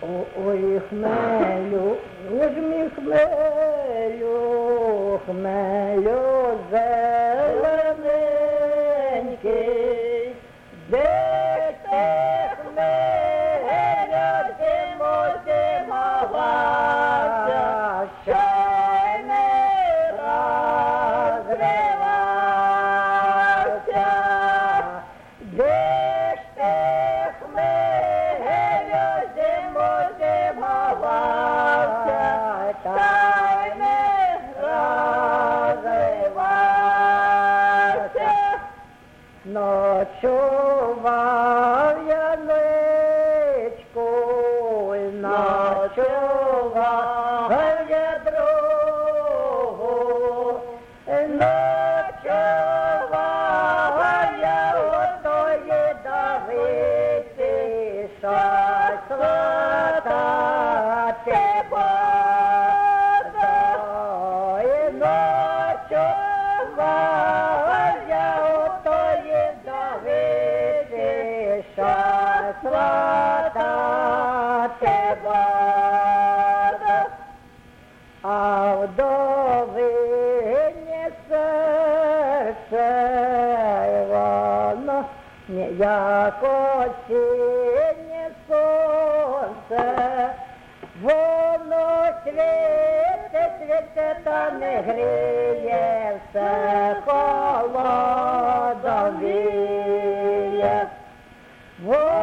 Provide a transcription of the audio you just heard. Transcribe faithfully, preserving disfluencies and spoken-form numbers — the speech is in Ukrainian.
Ой, хмелю, ж мій хмелю, хмелю зелененький, де ж ти, хмелю, зиму зимувався, що й не розривався. Де ж ти, хмелю, зиму зимувався, та й не розривався. Ночував я ничку, ночував я другу, ночував я у тої Давиці, що сватати буду. І ночував я у тої Давиці, що сватати буду. А вдовині серце воно, як осіннє сонце, воно світе, світе, та не гріє, все холодом віє.